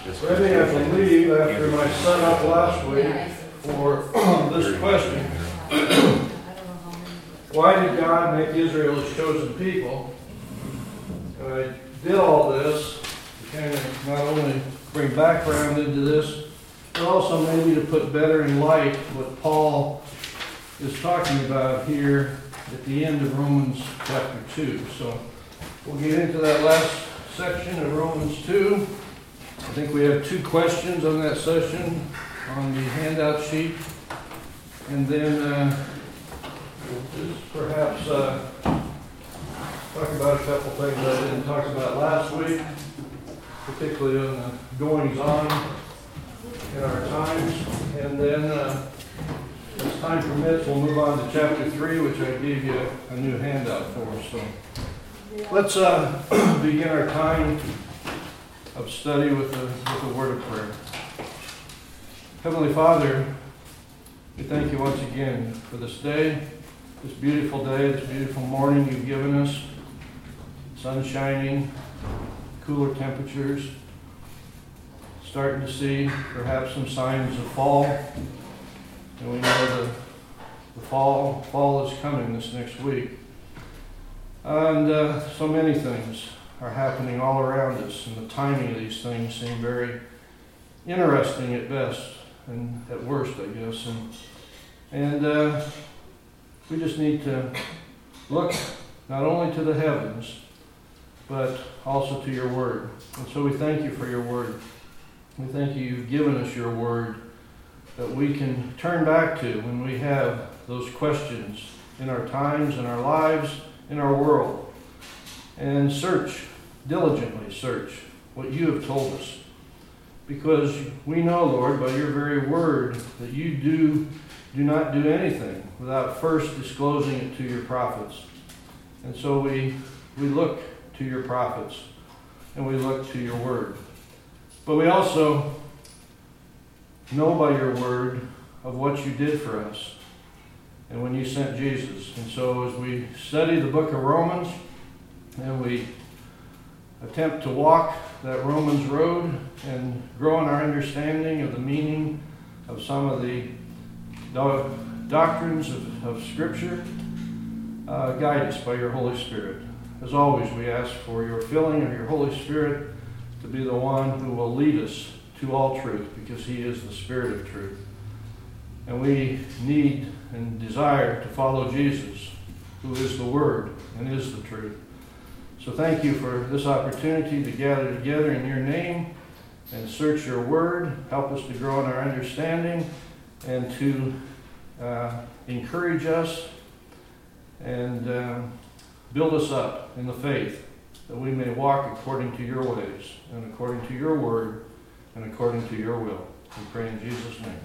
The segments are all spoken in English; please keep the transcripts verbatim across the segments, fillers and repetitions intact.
Ready, I have to leave after my son up last week for this question. Why did God make Israel his chosen people? And I did all this to kind of not only bring background into this, but also maybe to put better in light what Paul is talking about here at the end of Romans chapter two. So we'll get into that last section of Romans two. I think we have two questions on that session on the handout sheet. And then uh, we'll just perhaps uh, talk about a couple things I didn't talk about last week, particularly on the goings on in our times. And then, uh, as time permits, we'll move on to chapter three, which I gave you a, a new handout for. So let's uh, begin our time of study with the, with the word of prayer. Heavenly Father, we thank you once again for this day, this beautiful day, this beautiful morning you've given us. Sun shining, cooler temperatures, starting to see perhaps some signs of fall. And we know the, the fall, fall is coming this next week. And uh, so many things are happening all around us, and the timing of these things seem very interesting at best, and at worst, I guess. And, and uh, we just need to look not only to the heavens, but also to your word. And so we thank you for your word. We thank you you've given us your word that we can turn back to when we have those questions in our times, in our lives, in our world. And search, diligently search what you have told us. Because we know, Lord, by your very word, that you do, do not do anything without first disclosing it to your prophets. And so we, we look to your prophets, and we look to your word. But we also know by your word of what you did for us, and when you sent Jesus. And so as we study the book of Romans, and we attempt to walk that Romans road and grow in our understanding of the meaning of some of the do- doctrines of, of Scripture, uh, guide us by your Holy Spirit. As always, we ask for your filling of your Holy Spirit to be the one who will lead us to all truth, because he is the Spirit of truth. And we need and desire to follow Jesus, who is the Word and is the truth. So thank you for this opportunity to gather together in your name and search your word. Help us to grow in our understanding and to uh, encourage us and uh, build us up in the faith, that we may walk according to your ways and according to your word and according to your will. We pray in Jesus' name.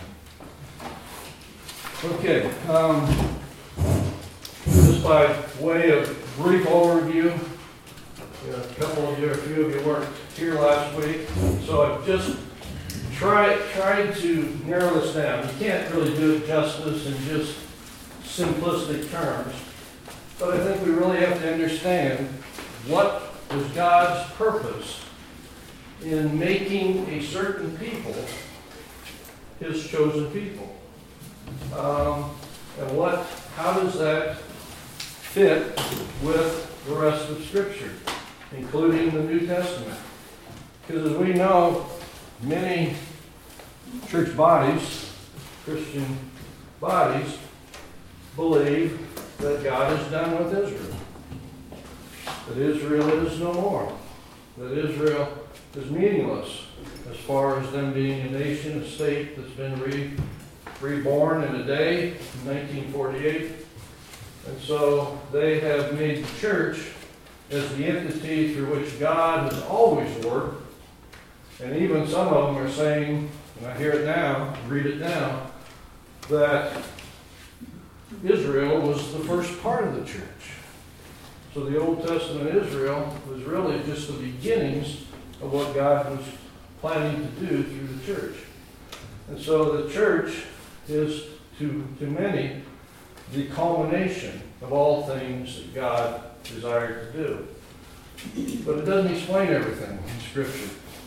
Amen. Okay. Um, just by way of brief overview, you know, a couple of you, a few of you weren't here last week, so I've just tried tried to narrow this down. You can't really do it justice in just simplistic terms, but I think we really have to understand what was God's purpose in making a certain people his chosen people, um, and what, how does that fit with the rest of Scripture, including the New Testament. Because as we know, many church bodies, Christian bodies, believe that God is done with Israel. That Israel is no more. That Israel is meaningless as far as them being a nation, a state that's been re- reborn in a day in nineteen forty-eight. And so they have made the church as the entity through which God has always worked. And even some of them are saying, and I hear it now, read it now, that Israel was the first part of the church. So the Old Testament Israel was really just the beginnings of what God was planning to do through the church. And so the church is, to, to many, the culmination of all things that God desired to do. But it doesn't explain everything in Scripture.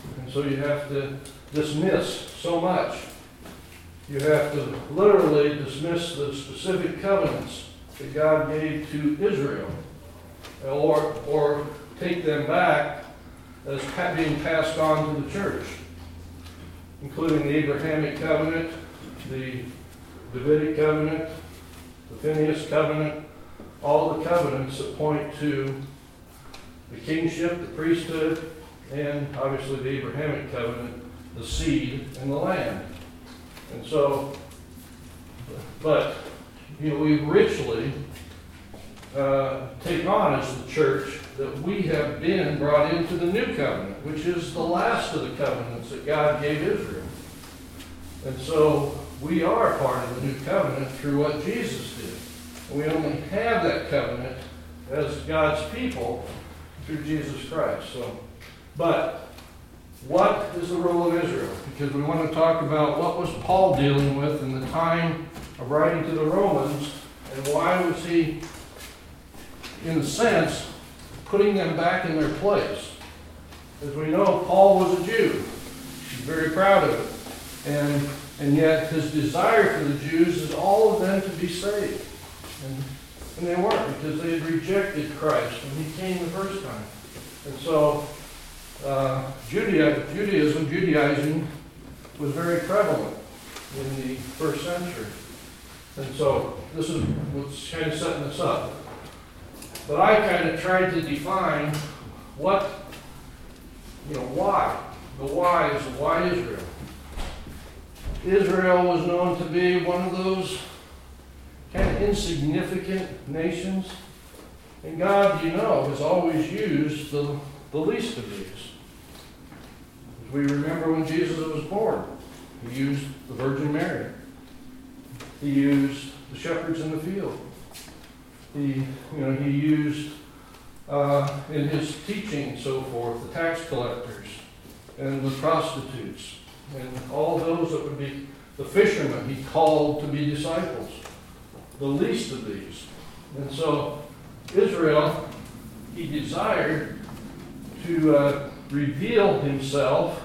And so you have to dismiss so much. You have to literally dismiss the specific covenants that God gave to Israel, or, or take them back as being passed on to the church, including the Abrahamic covenant, the Davidic covenant, the Phineas covenant, all the covenants that point to the kingship, the priesthood, and obviously the Abrahamic covenant, the seed and the land. And so, but, you know, we richly uh, take on as the church that we have been brought into the new covenant, which is the last of the covenants that God gave Israel. And so we are part of the new covenant through what Jesus did. And we only have that covenant as God's people through Jesus Christ. So, but what is the role of Israel? Because we want to talk about what was Paul dealing with in the time of writing to the Romans, and why was he, in a sense, putting them back in their place. As we know, Paul was a Jew. He's very proud of it. And, and yet his desire for the Jews is all of them to be saved. And, and they weren't, because they had rejected Christ when he came the first time. And so uh, Judea, Judaism, Judaizing, was very prevalent in the first century. And so this is what's kind of setting this up. But I kind of tried to define what, you know, why. The why is why Israel. Israel was known to be one of those kind of insignificant nations. And God, you know, has always used the, the least of these. As we remember when Jesus was born, he used the Virgin Mary. He used the shepherds in the field. He, you know, he used uh, in his teaching and so forth, the tax collectors and the prostitutes and all those that would be the fishermen he called to be disciples, the least of these. And so Israel, he desired to uh, reveal himself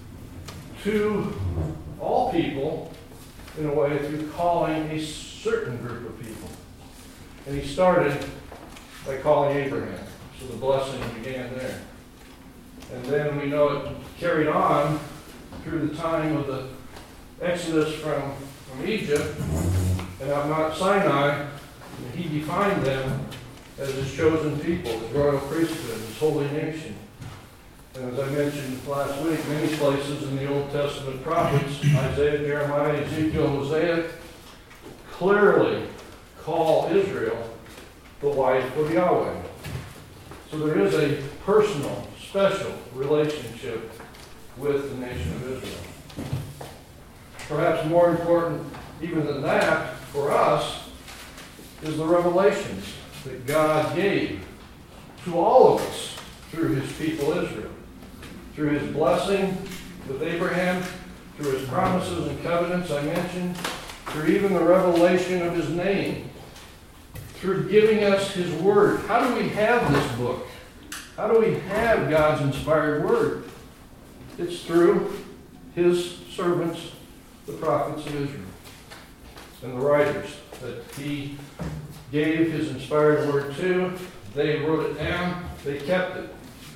to all people in a way through calling a certain group of people. And he started by calling Abraham. So the blessing began there. And then we know it carried on through the time of the Exodus from, from Egypt and on Mount Sinai. And he defined them as his chosen people, his royal priesthood, his holy nation. And as I mentioned last week, many places in the Old Testament prophets, Isaiah, Jeremiah, Ezekiel, Hosea, clearly call Israel the wife of Yahweh. So there is a personal, special relationship with the nation of Israel. Perhaps more important even than that for us is the revelations that God gave to all of us through his people Israel. Through his blessing with Abraham, through his promises and covenants I mentioned, through even the revelation of his name, through giving us his word. How do we have this book? How do we have God's inspired word? It's through his servants, the prophets of Israel, and the writers that he gave his inspired word to. They wrote it down, they kept it.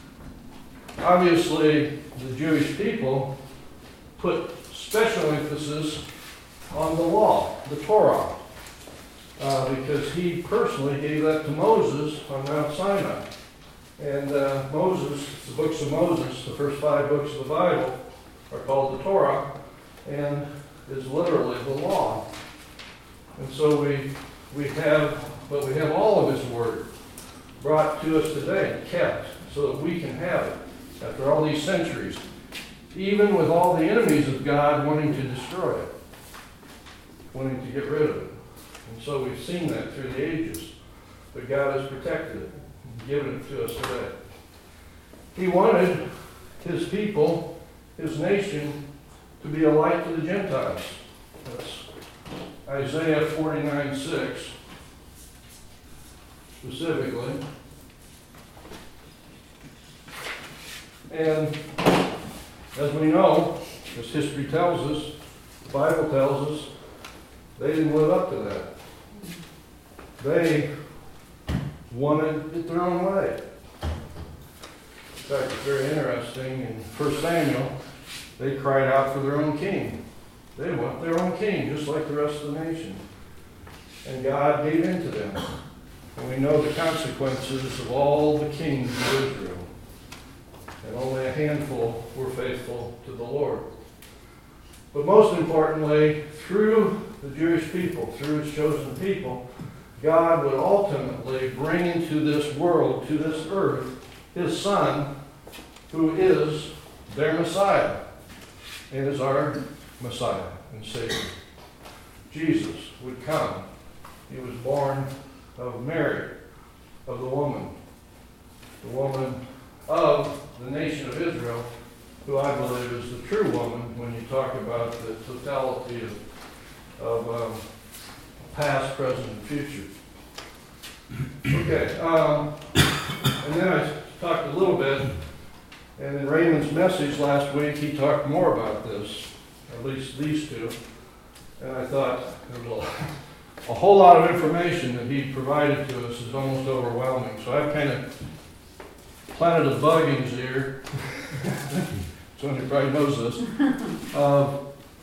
Obviously, the Jewish people put special emphasis on the law, the Torah, uh, because he personally gave that to Moses on Mount Sinai. And uh, Moses, the books of Moses, the first five books of the Bible, are called the Torah, and is literally the law. And so we we have, but we have all of his word brought to us today, kept, so that we can have it after all these centuries, even with all the enemies of God wanting to destroy it, wanting to get rid of it. And so we've seen that through the ages, but God has protected it and given it to us today. He wanted his people, his nation, to be a light to the Gentiles. That's Isaiah forty-nine six, specifically. And as we know, as history tells us, the Bible tells us, they didn't live up to that. They wanted it their own way. In fact, it's very interesting. In First Samuel, they cried out for their own king. They want their own king, just like the rest of the nation. And God gave in to them. And we know the consequences of all the kings of Israel. And only a handful were faithful to the Lord. But most importantly, through the Jewish people, through His chosen people, God would ultimately bring into this world, to this earth, His Son, who is their Messiah, and is our Messiah and Savior. Jesus would come. He was born of Mary, of the woman, the woman of the nation of Israel, who I believe is the true woman when you talk about the totality of, of um, past, present, and future. Okay, um, and then I talked a little bit, and in Raymond's message last week, he talked more about this, at least these two, and I thought there was a, a whole lot of information that he provided to us is almost overwhelming. So I've kind of planted a bug in his ear. Somebody probably knows this. Uh,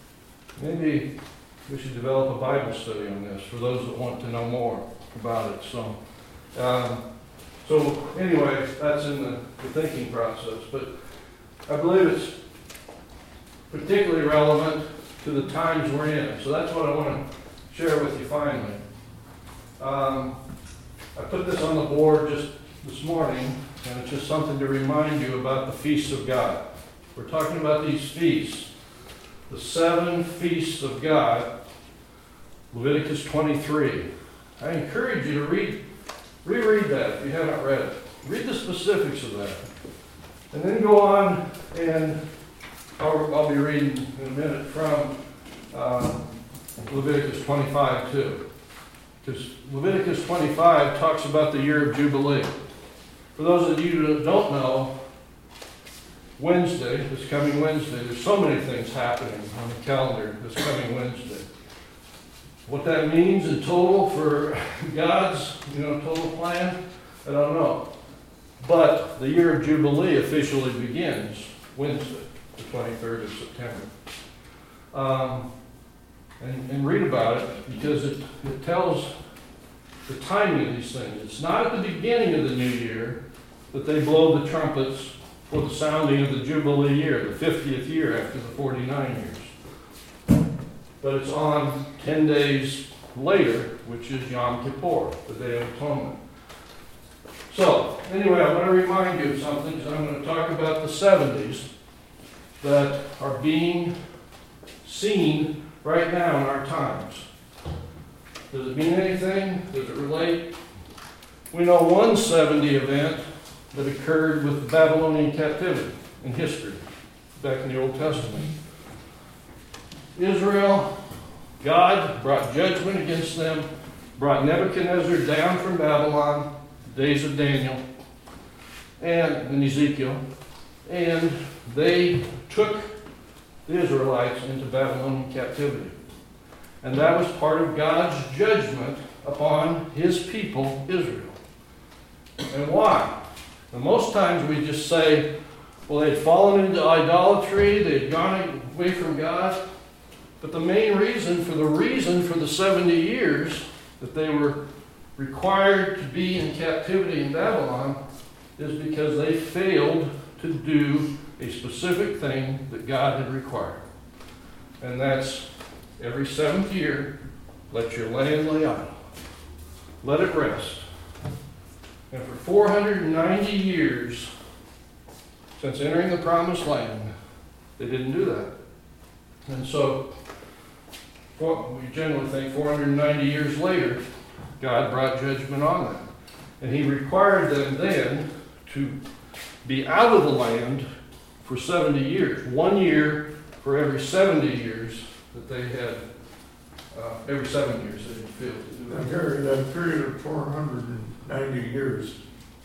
maybe we should develop a Bible study on this for those that want to know more about it. So, um, so anyway, that's in the, the thinking process. But I believe it's particularly relevant to the times we're in. So that's what I want to share with you finally. Um, I put this on the board just this morning, and it's just something to remind you about the feasts of God. We're talking about these feasts, the seven feasts of God, Leviticus twenty-three. I encourage you to read, reread that if you haven't read it. Read the specifics of that. And then go on, and I'll, I'll be reading in a minute from uh, Leviticus twenty-five too. Because Leviticus twenty-five talks about the year of Jubilee. For those of you that don't know, Wednesday, this coming Wednesday, there's so many things happening on the calendar this coming Wednesday. What that means in total for God's, you know, total plan, I don't know. But the year of Jubilee officially begins Wednesday, the twenty-third of September. Um, and, and read about it, because it, it tells the timing of these things. It's not at the beginning of the new year that they blow the trumpets for the sounding of the Jubilee year, the fiftieth year after the forty-nine years. But it's on ten days later, which is Yom Kippur, the Day of Atonement. So, anyway, I want to remind you of something, because I'm going to talk about the seventies that are being seen right now in our times. Does it mean anything? Does it relate? We know one seventy event that occurred with the Babylonian captivity in history, back in the Old Testament. Israel, God brought judgment against them, brought Nebuchadnezzar down from Babylon, the days of Daniel and, and Ezekiel, and they took the Israelites into Babylonian captivity. And that was part of God's judgment upon His people, Israel. And why? And most times we just say, well, they had fallen into idolatry, they had gone away from God. But the main reason for the reason for the seventy years that they were required to be in captivity in Babylon is because they failed to do a specific thing that God had required. And that's every seventh year, let your land lay idle. Let it rest. And for four hundred ninety years, since entering the promised land, they didn't do that. And so, we generally think four hundred ninety years later, God brought judgment on them. And He required them then to be out of the land for seventy years. One year for every seventy years that they had, uh, every seven years they had failed to do that. During that period of four hundred ninety years,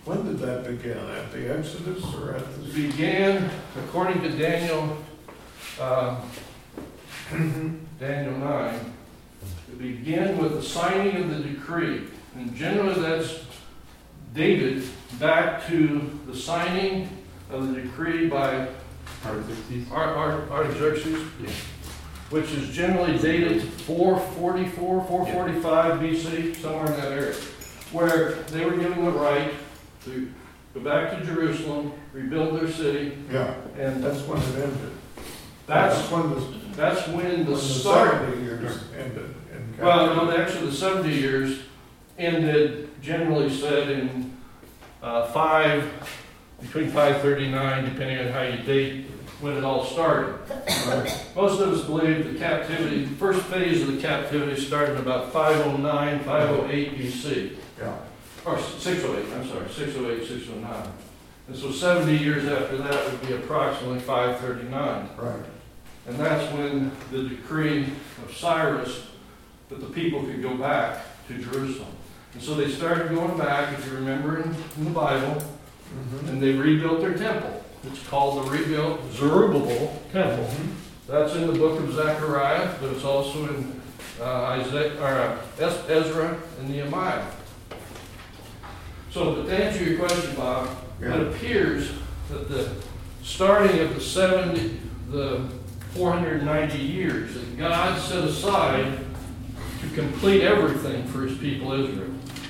When did that begin? At the Exodus or at It the? began, according to Daniel, uh, Daniel nine, it began with the signing of the decree. And generally that's dated back to the signing of the decree by Artaxerxes. Ar- Ar- Artaxerxes, Yeah. which is generally dated four forty-four, four forty-five B C, somewhere in that area, where they were given the right to go back to Jerusalem, rebuild their city, Yeah, and that's when it ended. that's when the, that's when when the the start. seventy years ended. in Well, no, captivity. actually, the seventy years ended, generally said, in uh, five, between five thirty-nine, depending on how you date when it all started. Right. Most of us believe the captivity, the first phase of the captivity started about five oh nine, five oh eight B C. Yeah, Or six oh eight, I'm sorry, six oh eight, six oh nine. And so seventy years after that would be approximately five thirty-nine. right. And that's when the decree of Cyrus that the people could go back to Jerusalem. And so they started going back, if you remember in, in the Bible, Mhm. and they rebuilt their temple. It's called the rebuilt Zerubbabel Temple. That's in the book of Zechariah, but it's also in uh, Isaiah, or, uh, Es- Ezra and Nehemiah. So, but to answer your question, Bob, Yeah. it appears that the starting of the seventy, the four hundred ninety years that God set aside to complete everything for his people Israel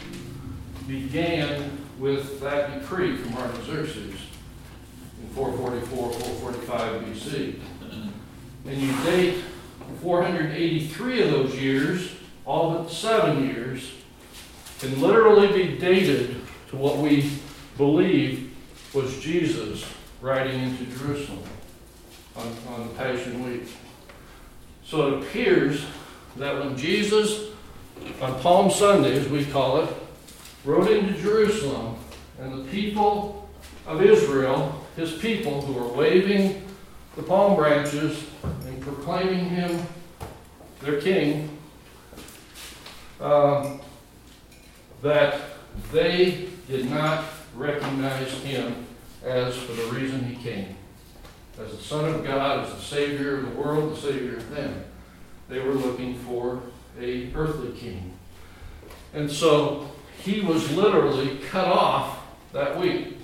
began with that decree from Artaxerxes in four forty-four, four forty-five B C. And you date four hundred eighty-three of those years, all but seven years, can literally be dated to what we believe was Jesus riding into Jerusalem on, on the Passion Week. So it appears that when Jesus, on Palm Sunday, as we call it, rode into Jerusalem, and the people of Israel, his people who were waving the palm branches and proclaiming him their king, um, that they did not recognize him as for the reason he came. As the Son of God, as the Savior of the world, the Savior of them. They were looking for a earthly king. And so he was literally cut off that week.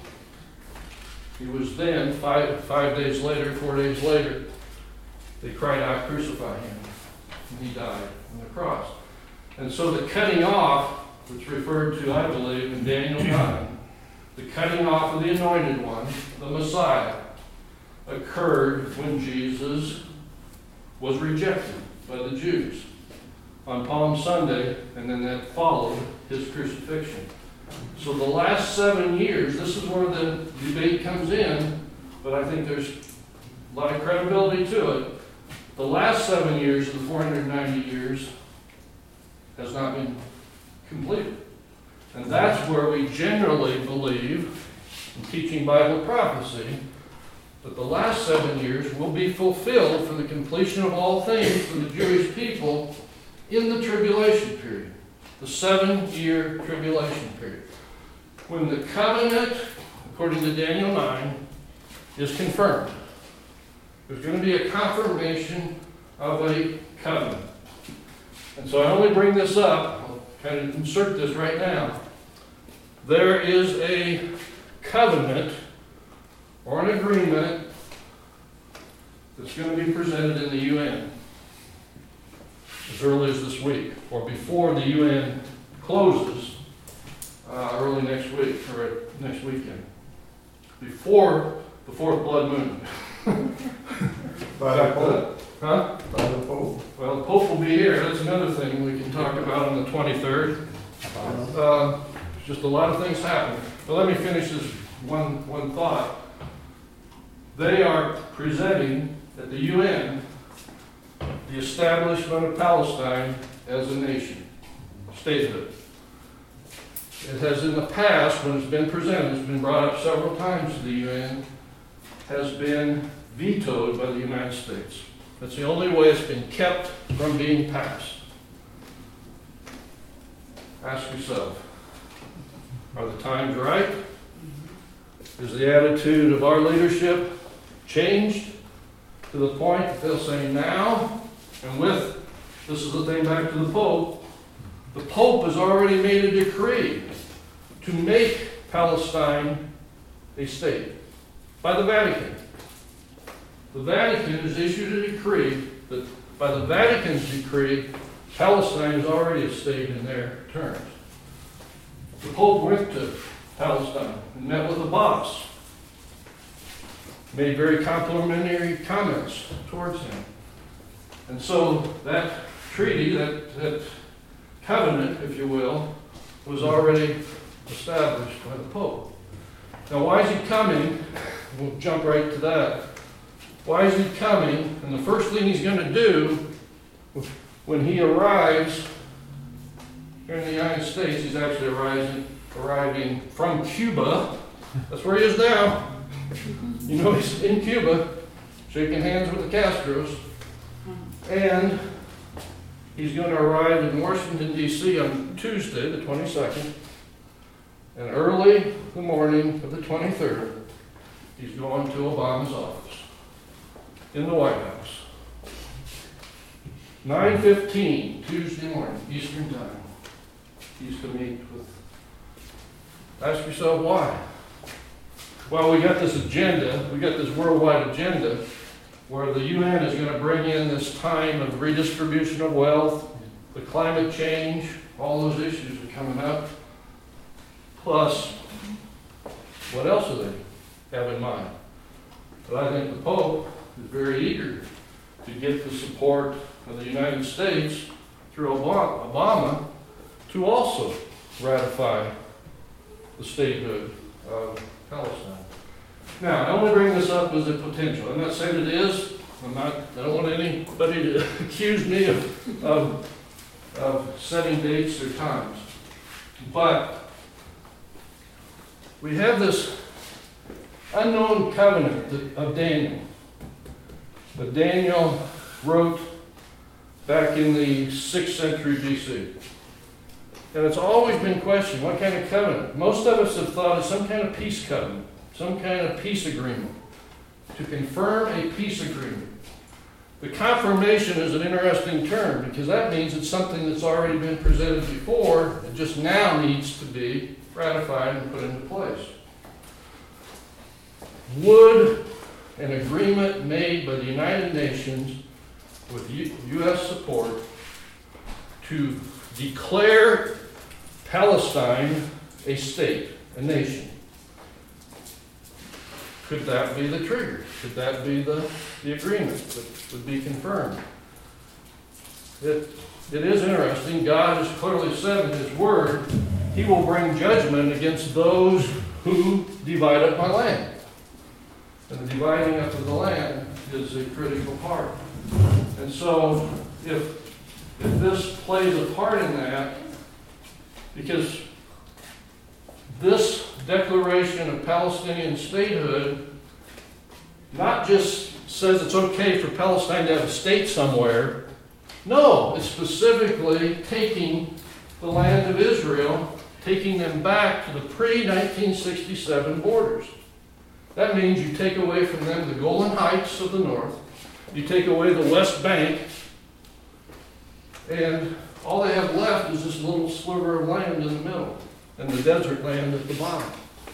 He was then, five, five days later, four days later, they cried out, "Crucify him." And he died on the cross. And so the cutting off, which referred to, I believe, in Daniel nine, the cutting off of the anointed one, the Messiah, occurred when Jesus was rejected by the Jews on Palm Sunday, and then that followed his crucifixion. So the last seven years, this is where the debate comes in, but I think there's a lot of credibility to it. The last seven years of the four hundred ninety years has not been completed. And that's where we generally believe, in teaching Bible prophecy, that the last seven years will be fulfilled for the completion of all things for the Jewish people in the tribulation period, the seven-year tribulation period. When the covenant, according to Daniel nine, is confirmed. There's going to be a confirmation of a covenant. And so I only bring this up, I'll kind of insert this right now. There is a covenant or an agreement that's going to be presented in the U N as early as this week, or before the U N closes uh, early next week, or next weekend, before the fourth blood moon. By the Pope. Huh? By the Pope. Well, the Pope will be here. That's another thing we can talk about on the twenty-third. Uh, just a lot of things happen. But let me finish this one, one thought. They are presenting at the U N the establishment of Palestine as a nation, statehood. It has in the past, when it's been presented, it's been brought up several times to the U N, has been vetoed by the United States. That's the only way it's been kept from being passed. Ask yourself, are the times right? Is the attitude of our leadership changed to the point that they'll say now, and with, this is the thing back to the Pope, the Pope has already made a decree to make Palestine a state by the Vatican. The Vatican has issued a decree that by the Vatican's decree, Palestine is already a state in their terms. The Pope went to Palestine and met with the boss, made very complimentary comments towards him. And so that treaty, that, that covenant, if you will, was already established by the Pope. Now, why is he coming? We'll jump right to that. Why is he coming? And the first thing he's going to do when he arrives here in the United States, he's actually arriving, arriving from Cuba. That's where he is now. You know, he's in Cuba, shaking hands with the Castros. And he's going to arrive in Washington, D C on Tuesday, the twenty-second. And early in the morning of the twenty-third, he's going to Obama's office in the White House. nine fifteen, Tuesday morning, Eastern Time. He's to meet with. Ask yourself why. Well, we got this agenda, we got this worldwide agenda where the U N is going to bring in this time of redistribution of wealth, the climate change, all those issues are coming up. Plus, what else do they have in mind? But I think the Pope is very eager to get the support of the United States through Obama to also ratify the statehood of Palestine. Now, I only bring this up as a potential. I'm not saying it is. I'm not, I don't want anybody to accuse me of, of, of setting dates or times. But we have this unknown covenant of Daniel that Daniel wrote back in the sixth century B C. And it's always been questioned, what kind of covenant? Most of us have thought of some kind of peace covenant, some kind of peace agreement, to confirm a peace agreement. The confirmation is an interesting term because that means it's something that's already been presented before, it just now needs to be ratified and put into place. Would an agreement made by the United Nations with U S support to declare Palestine a state, a nation, could that be the trigger? Could that be the, the agreement that would be confirmed? It, it is interesting. God has clearly said in His Word, He will bring judgment against those who divide up my land. And the dividing up of the land is a critical part. And so, if, if this plays a part in that, because this declaration of Palestinian statehood not just says it's okay for Palestine to have a state somewhere. No, it's specifically taking the land of Israel, taking them back to the pre nineteen sixty-seven borders. That means you take away from them the Golan Heights of the north, you take away the West Bank, and all they have left is this little sliver of land in the middle, and the desert land at the bottom.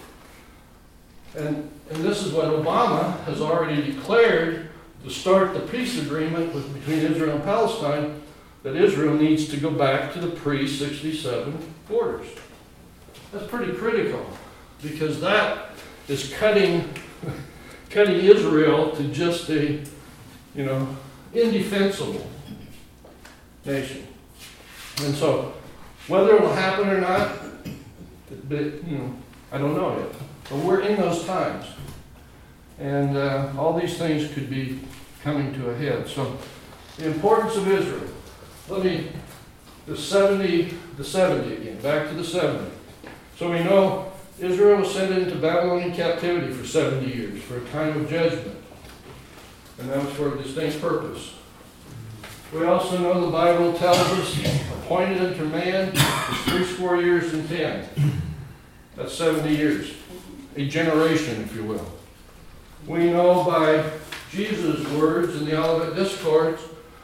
And, and this is what Obama has already declared to start the peace agreement with, between Israel and Palestine, that Israel needs to go back to the pre sixty-seven borders. That's pretty critical, because that is cutting, cutting Israel to just a, you know, indefensible nation. And so, whether it will happen or not, but, you know, I don't know yet. But we're in those times. And uh, all these things could be coming to a head. So, the importance of Israel. Let me, the seventy, the seventy again, back to the seventy. So we know Israel was sent into Babylonian captivity for seventy years, for a time of judgment. And that was for a distinct purpose. We also know the Bible tells us appointed unto man is three score years and ten. That's seventy years. a generation, if you will. We know by Jesus' words in the Olivet Discourse,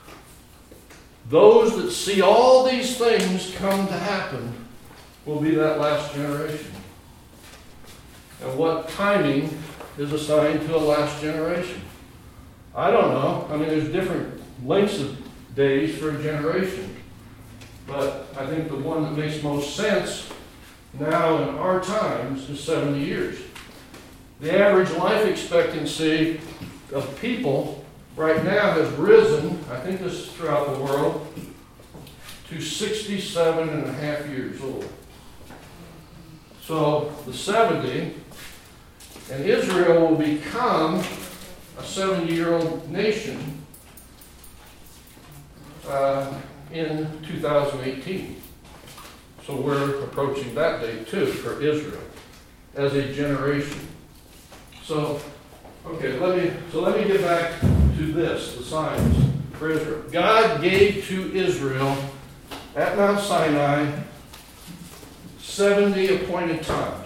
those that see all these things come to happen will be that last generation. And what timing is assigned to a last generation? I don't know. I mean, there's different lengths of days for a generation. But I think the one that makes most sense now in our times is seventy years. The average life expectancy of people right now has risen, I think this is throughout the world, to sixty-seven and a half years old. So the seventy, and Israel will become a seventy-year-old nation uh, in two thousand eighteen. So we're approaching that date too for Israel as a generation. So, okay, let me so let me get back to this, the signs for Israel. God gave to Israel at Mount Sinai seventy appointed times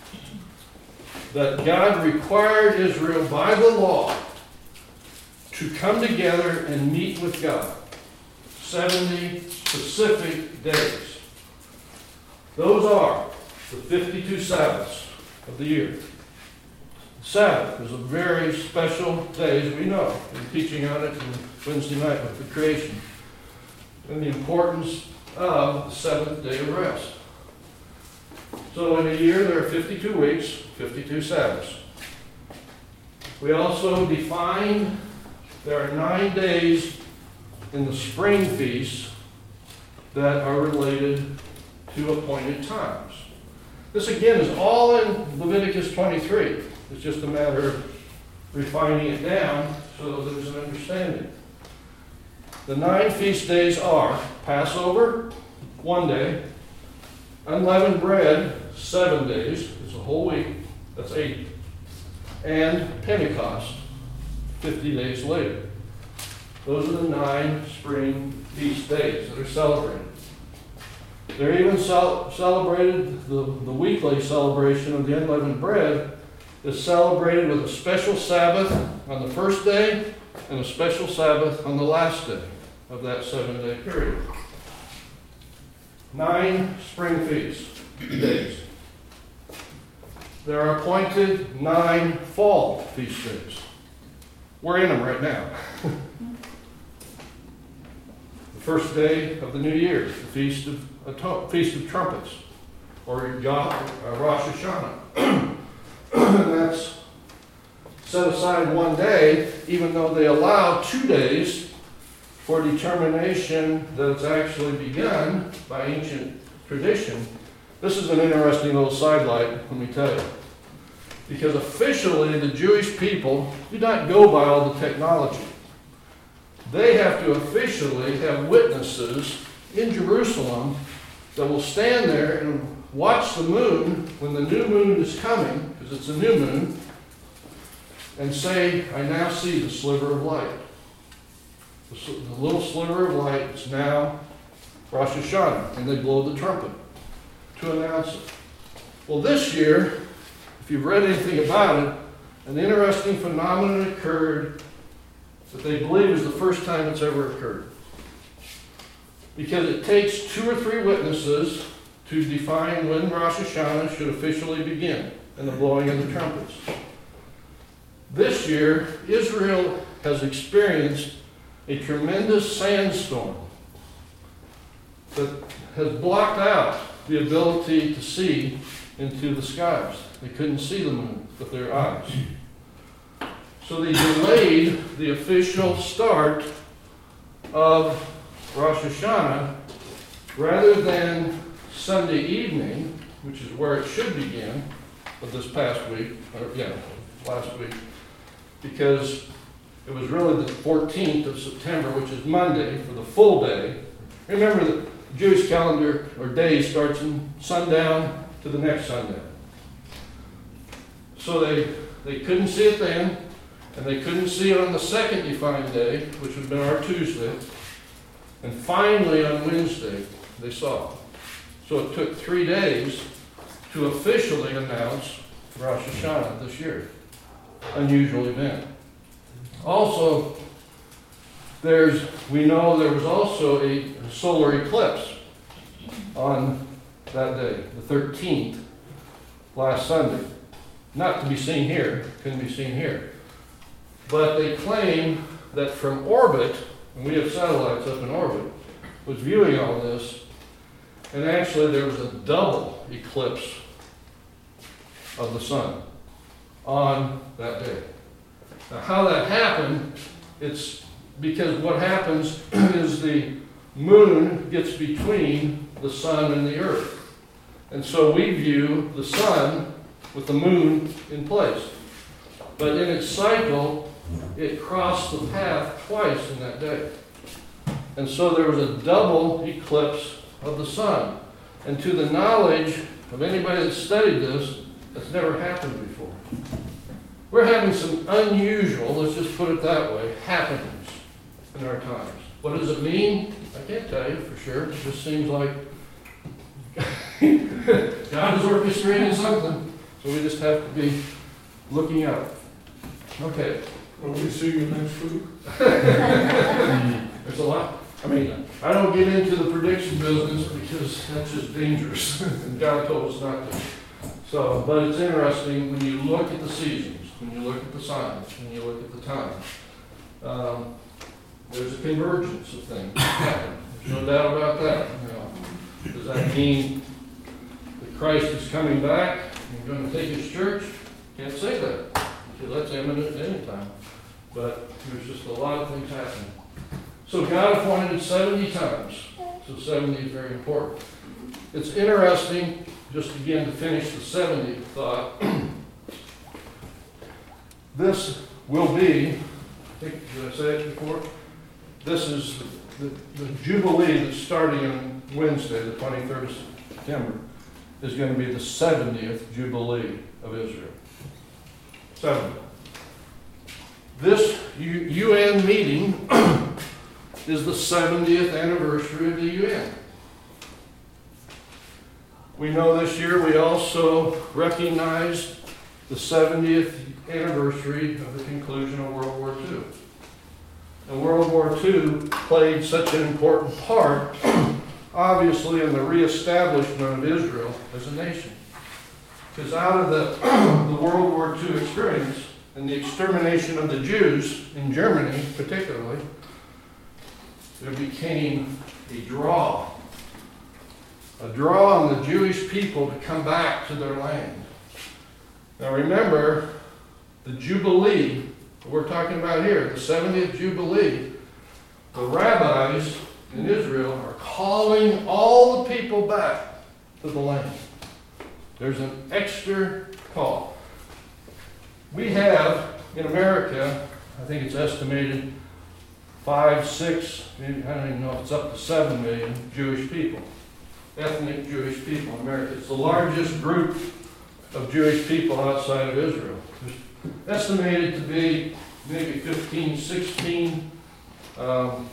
that God required Israel by the law to come together and meet with God. seventy specific days. Those are the fifty-two Sabbaths of the year. Sabbath is a very special day, as we know, in teaching on it on Wednesday night with the creation, and the importance of the seventh day of rest. So in a year there are fifty-two weeks, fifty-two Sabbaths. We also define there are nine days in the spring feasts that are related to appointed times. This again is all in Leviticus twenty-three. It's just a matter of refining it down so that there's an understanding. The nine feast days are Passover, one day, unleavened bread, seven days, it's a whole week, that's eight, and Pentecost, fifty days later. Those are the nine spring feast days that are celebrated. They're even cel- celebrated, the, the weekly celebration of the unleavened bread is celebrated with a special Sabbath on the first day and a special Sabbath on the last day of that seven-day period. Nine spring feast days. There are appointed nine fall feast days. We're in them right now. The first day of the new year, the Feast of Aton- Feast of Trumpets, or Yah- uh, Rosh Hashanah. And that's set aside one day, even though they allow two days for determination that it's actually begun by ancient tradition. This is an interesting little sidelight, let me tell you. Because officially, the Jewish people do not go by all the technology. They have to officially have witnesses in Jerusalem that will stand there and watch the moon when the new moon is coming, because it's a new moon, and say, I now see the sliver of light. The, the little sliver of light is now Rosh Hashanah, and they blow the trumpet to announce it. Well, this year, if you've read anything about it, an interesting phenomenon occurred that they believe is the first time it's ever occurred. Because it takes two or three witnesses to define when Rosh Hashanah should officially begin and the blowing of the trumpets. This year, Israel has experienced a tremendous sandstorm that has blocked out the ability to see into the skies. They couldn't see the moon with their eyes. So they delayed the official start of Rosh Hashanah rather than Sunday evening, which is where it should begin, of this past week, or yeah, last week, because it was really the fourteenth of September, which is Monday, for the full day. Remember, the Jewish calendar or day starts in sundown to the next sundown. So they, they couldn't see it then, and they couldn't see it on the second defined day, which would have been our Tuesday. And finally, on Wednesday, they saw it. So it took three days to officially announce Rosh Hashanah this year. Unusual event. Also, there's, we know there was also a solar eclipse on that day, the thirteenth, last Sunday. Not to be seen here, couldn't be seen here. But they claim that from orbit, and we have satellites up in orbit, was viewing all this, and actually there was a double eclipse of the sun on that day. Now how that happened, it's because what happens is the moon gets between the sun and the earth. And so we view the sun with the moon in place. But in its cycle, it crossed the path twice in that day. And so there was a double eclipse of the sun. And to the knowledge of anybody that studied this, that's never happened before. We're having some unusual, let's just put it that way, happenings in our times. What does it mean? I can't tell you for sure. It just seems like God is orchestrating something. So we just have to be looking out. Okay. Will we see you next week? There's a lot. I mean, I don't get into the prediction business because that's just dangerous. And God told us not to. So, but it's interesting when you look at the seasons, when you look at the signs, when you look at the time. Um, there's a convergence of things happening. There's no doubt about that. You know, does that mean that Christ is coming back and going to take his church? Can't say that. Because that's imminent at any time. But there's just a lot of things happening. So God appointed seventy times. So seventy is very important. It's interesting, just again to finish the seventieth thought. This will be, I think, did I say it before? This is the, the, the Jubilee that's starting on Wednesday, the twenty-third of September, is going to be the seventieth Jubilee of Israel. seventy. This U N meeting is the seventieth anniversary of the U N. We know this year we also recognized the seventieth anniversary of the conclusion of World War Two. And World War Two played such an important part, obviously, in the reestablishment of Israel as a nation. Because out of the, the World War Two experience and the extermination of the Jews in Germany particularly, there became a draw. A draw on the Jewish people to come back to their land. Now remember, the Jubilee, we're talking about here, the seventieth Jubilee, the rabbis in Israel are calling all the people back to the land. There's an extra call. We have, in America, I think it's estimated, five, six, maybe, I don't even know if it's up to seven million Jewish people. Ethnic Jewish people in America. It's the largest group of Jewish people outside of Israel. There's estimated to be maybe fifteen, sixteen um,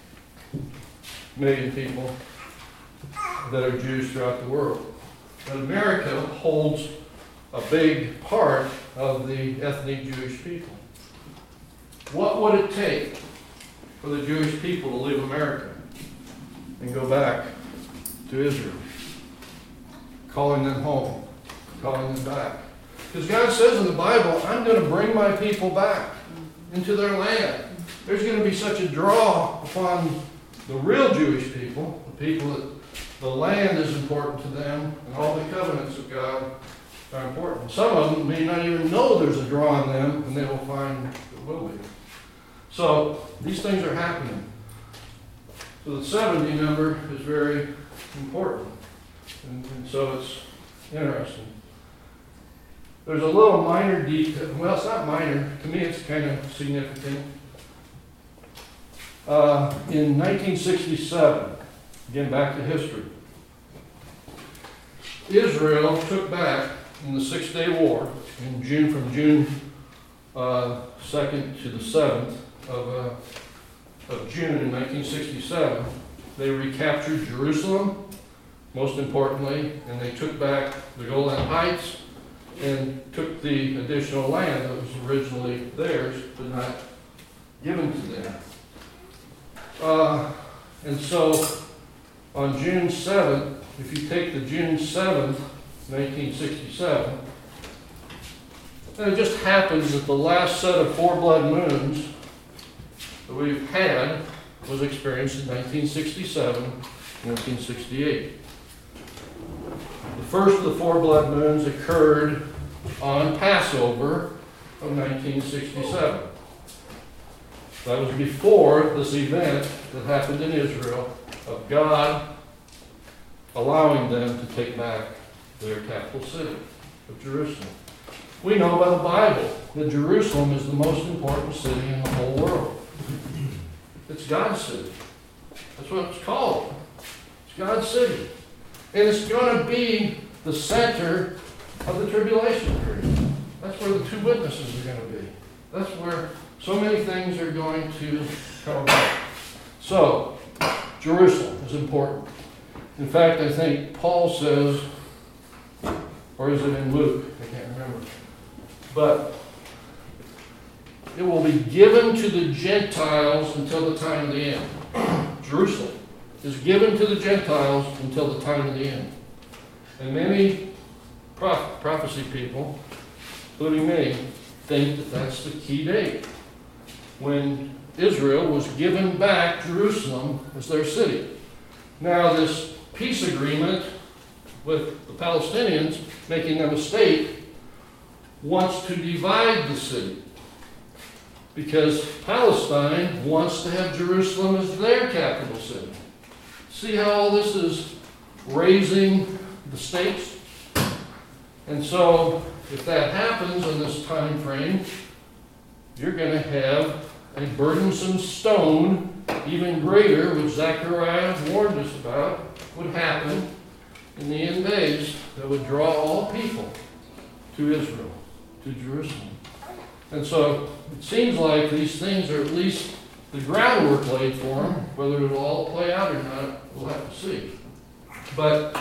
million people that are Jews throughout the world. But America holds a big part of the ethnic Jewish people. What would it take for the Jewish people to leave America and go back to Israel? Calling them home, calling them back. Because God says in the Bible, I'm going to bring my people back into their land. There's going to be such a draw upon the real Jewish people, the people that the land is important to them, and all the covenants of God are important. Some of them may not even know there's a draw on them, and they will find it will be. So these things are happening. So the seventy number is very important. And, and so it's interesting. There's a little minor detail. Well, it's not minor. To me, it's kind of significant. Uh, in nineteen sixty-seven, again back to history, Israel took back in the Six-Day War in June, from June uh, second to the seventh of, uh, of June in nineteen sixty-seven. They recaptured Jerusalem, most importantly, and they took back the Golan Heights and took the additional land that was originally theirs, but not given to them. Uh, and so on June seventh, if you take the June seventh, nineteen sixty-seven, and it just happens that the last set of four blood moons that we've had was experienced in nineteen sixty-seven, nineteen sixty-eight. The first of the four blood moons occurred on Passover of nineteen sixty-seven. That was before this event that happened in Israel of God allowing them to take back their capital city of Jerusalem. We know by the Bible that Jerusalem is the most important city in the whole world. It's God's city. That's what it's called. It's God's city. And it's going to be the center of the tribulation period. That's where the two witnesses are going to be. That's where so many things are going to come about. So, Jerusalem is important. In fact, I think Paul says, or is it in Luke? I can't remember. But it will be given to the Gentiles until the time of the end. Jerusalem is given to the Gentiles until the time of the end. And many proph- prophecy people, including me, think that that's the key date when Israel was given back Jerusalem as their city. Now, this peace agreement with the Palestinians, making them a state, wants to divide the city because Palestine wants to have Jerusalem as their capital city. See how all this is raising the stakes? And so, if that happens in this time frame, you're going to have a burdensome stone, even greater, which Zechariah warned us about, would happen in the end days, that would draw all people to Israel, to Jerusalem. And so it seems like these things are at least the groundwork laid for them. Whether it will all play out or not, we'll have to see. But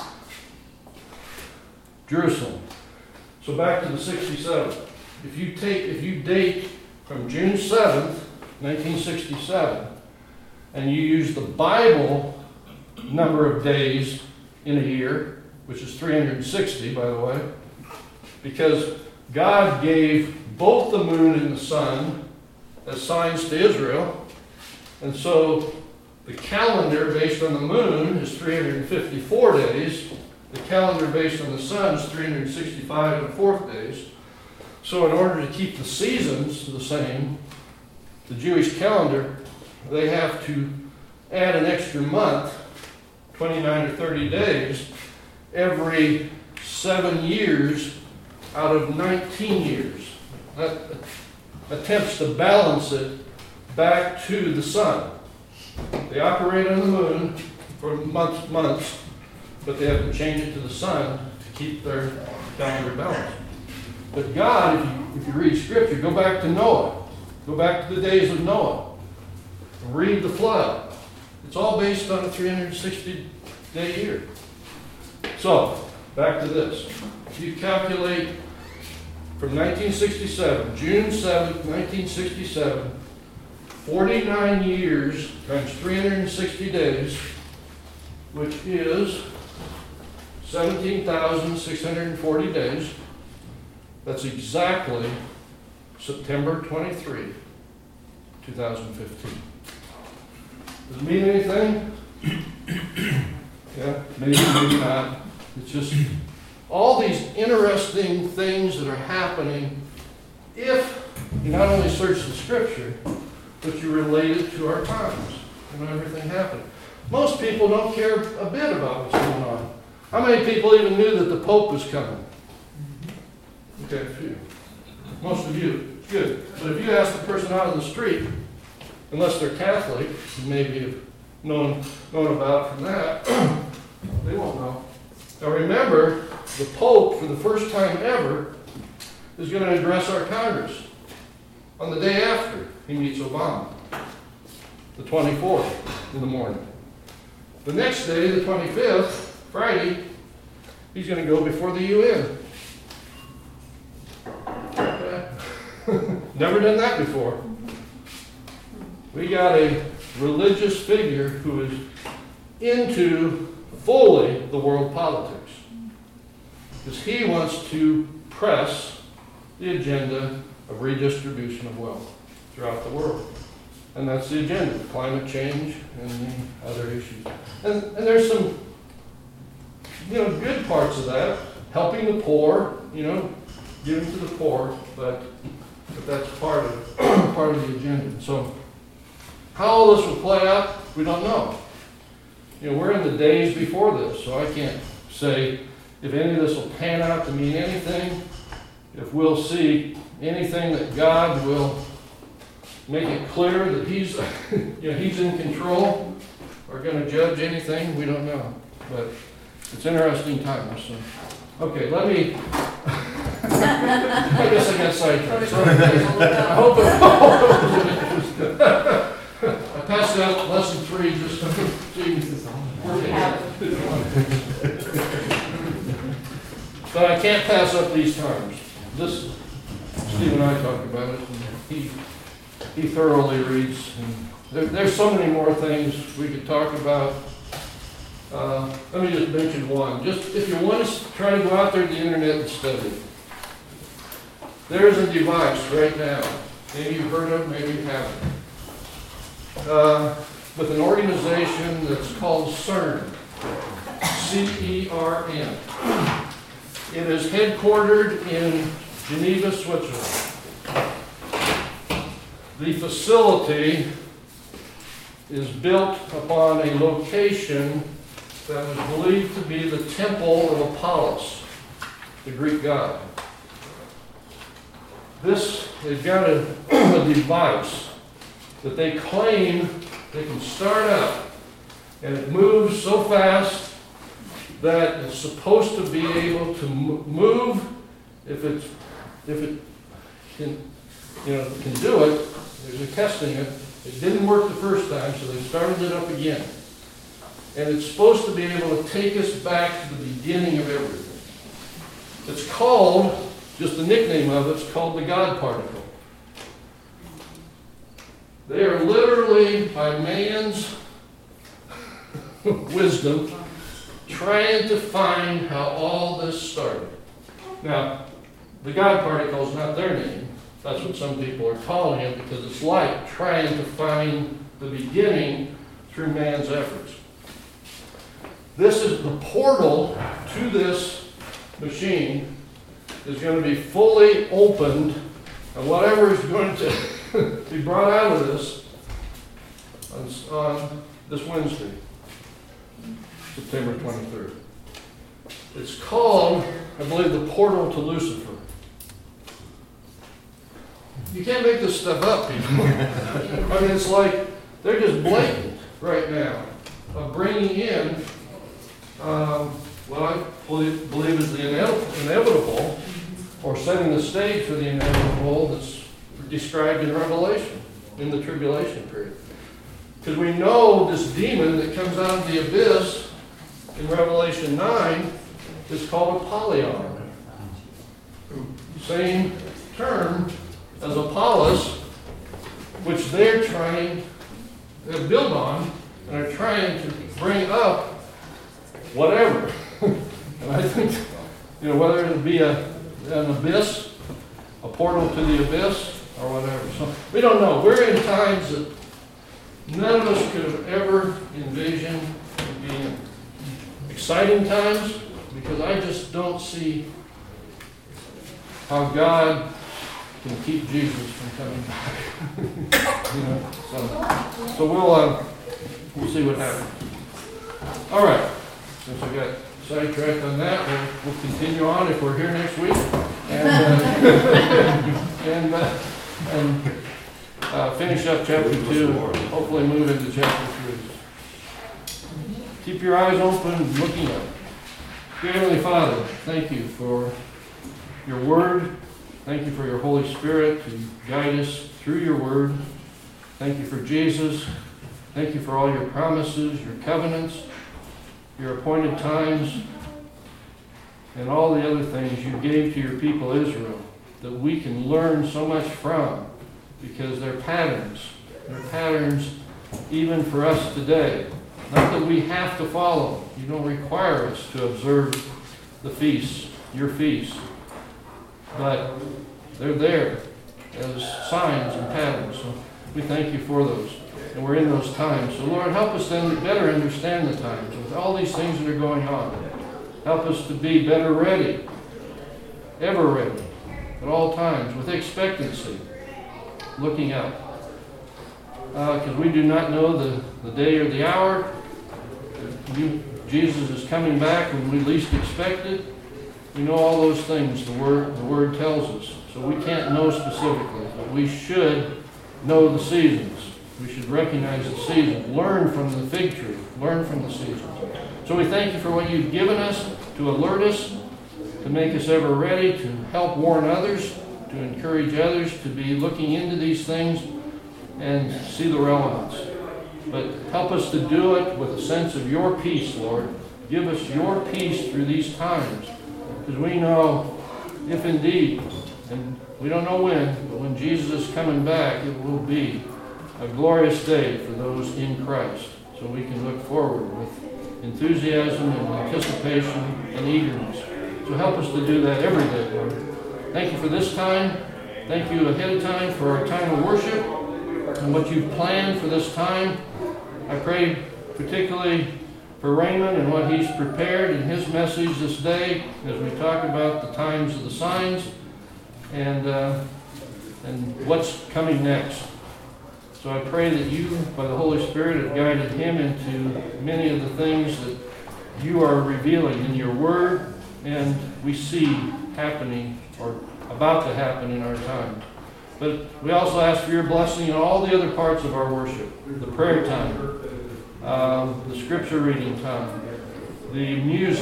Jerusalem. So back to the sixty-seven. If you take, if you date from June seventh, nineteen sixty-seven, and you use the Bible number of days in a year, which is three hundred sixty, by the way, because God gave both the moon and the sun as signs to Israel, and so the calendar based on the moon is three hundred fifty-four days, the calendar based on the sun is three hundred sixty-five and a fourth days. So in order to keep the seasons the same, the Jewish calendar, they have to add an extra month, twenty-nine or thirty days, every seven years out of nineteen years. That attempts to balance it back to the sun. They operate on the moon for months, months, but they have to change it to the sun to keep their calendar balanced. But God, if you, if you read Scripture, go back to Noah. Go back to the days of Noah. Read the flood. It's all based on a three hundred sixty day year. So, back to this. If you calculate from nineteen sixty-seven, June seventh, nineteen sixty-seven, forty-nine years times three hundred sixty days, which is seventeen thousand six hundred forty days. That's exactly September twenty-third, two thousand fifteen. Does it mean anything? Yeah, maybe, maybe not. It's just all these interesting things that are happening if you not only search the Scripture, but you relate it to our times and everything happened. Most people don't care a bit about what's going on. How many people even knew that the Pope was coming? Okay, a few. Most of you. Good. But if you ask the person out on the street, unless they're Catholic, you maybe have known, known about from that, they won't know. Now remember, the Pope, for the first time ever, is going to address our Congress on the day after he meets Obama, the twenty-fourth in the morning. The next day, the twenty-fifth, Friday, he's going to go before the U N. Never done that before. We got a religious figure who is into fully the world politics. Because he wants to press the agenda of redistribution of wealth throughout the world. And that's the agenda, climate change and the other issues. And, and there's some, you know, good parts of that. Helping the poor, you know, giving to the poor, but, but that's part of, part of the agenda. So how all this will play out, we don't know. You know, we're in the days before this, so I can't say if any of this will pan out to mean anything, if we'll see anything that God will make it clear that He's, you know, He's in control, or going to judge anything, we don't know. But it's interesting times. So. Okay, let me. I guess I got sidetracked. So, I hope it. I passed out lesson three just to see. But I can't pass up these terms. This, Steve and I talked about it, and he he thoroughly reads. And there, there's so many more things we could talk about. Uh, let me just mention one. Just if you want to try to go out there to the internet and study, there's a device right now. Maybe you've heard of, maybe you haven't. Uh, with an organization that's called CERN, C E R N. It is headquartered in Geneva, Switzerland. The facility is built upon a location that was believed to be the temple of Apollos, the Greek god. This, they've got a, a device that they claim they can start up, and it moves so fast that it's supposed to be able to move if it's if it can, you know, can do it. They're testing it. It didn't work the first time, so they started it up again. And it's supposed to be able to take us back to the beginning of everything. It's called, just the nickname of it's called the God particle. They are literally, by man's wisdom, trying to find how all this started. Now, the God particle is not their name. That's what some people are calling it, because it's like trying to find the beginning through man's efforts. This is the portal to this machine is going to be fully opened, and whatever is going to be brought out of this on, on this Wednesday, September twenty-third. It's called, I believe, the portal to Lucifer. You can't make this stuff up, people. I mean, it's like they're just blatant right now of bringing in um, what I believe, believe is the inev- inevitable, or setting the stage for the inevitable that's described in Revelation, in the tribulation period. Because we know this demon that comes out of the abyss in Revelation nine is called Apollyon. Same term as Apollos, which they're trying to build on and are trying to bring up whatever. And I think, you know, whether it be a, an abyss, a portal to the abyss, or whatever. So we don't know. We're in times that none of us could have ever envisioned being exciting times, because I just don't see how God can keep Jesus from coming back. You know, so, so we'll uh, we'll see what happens. All right. Since I got sidetracked on that, we'll, we'll continue on if we're here next week, and uh, and uh, and uh, finish up chapter two. Hopefully, move into chapter three. Keep your eyes open, looking up. Dear Heavenly Father, thank you for your word. Thank you for your Holy Spirit to guide us through your word. Thank you for Jesus. Thank you for all your promises, your covenants, your appointed times, and all the other things you gave to your people Israel that we can learn so much from, because they're patterns. They're patterns even for us today. Not that we have to follow. You don't require us to observe the feasts, your feasts. But they're there as signs and patterns. So we thank you for those. And we're in those times. So Lord, help us then to better understand the times with all these things that are going on. Help us to be better ready, ever ready, at all times, with expectancy, looking out. Because uh, we do not know the, the day or the hour. You, Jesus is coming back when we least expect it. We know all those things the Word, the Word tells us. So we can't know specifically, but we should know the seasons. We should recognize the seasons. Learn from the fig tree. Learn from the seasons. So we thank you for what you've given us to alert us, to make us ever ready, to help warn others, to encourage others to be looking into these things and see the relevance. But help us to do it with a sense of your peace, Lord. Give us your peace through these times. Because we know, if indeed, and we don't know when, but when Jesus is coming back, it will be a glorious day for those in Christ. So we can look forward with enthusiasm and anticipation and eagerness. So help us to do that every day, Lord. Thank you for this time. Thank you ahead of time for our time of worship and what you've planned for this time. I pray particularly for Raymond and what he's prepared in his message this day as we talk about the times of the signs and, uh, and what's coming next. So I pray that you, by the Holy Spirit, have guided him into many of the things that you are revealing in your Word and we see happening or about to happen in our time. But we also ask for your blessing in all the other parts of our worship, the prayer time, um, the scripture reading time, the music,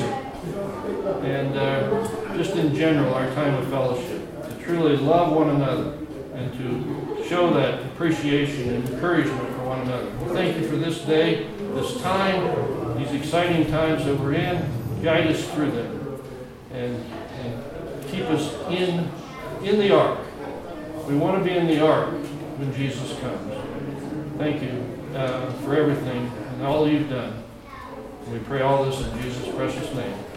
and uh, just in general our time of fellowship, to truly love one another and to show that appreciation and encouragement for one another. We thank you for this day, this time, these exciting times that we're in. Guide us through them and, and keep us in, in the ark. We want to be in the ark when Jesus comes. Thank you uh, for everything and all you've done. We pray all this in Jesus' precious name.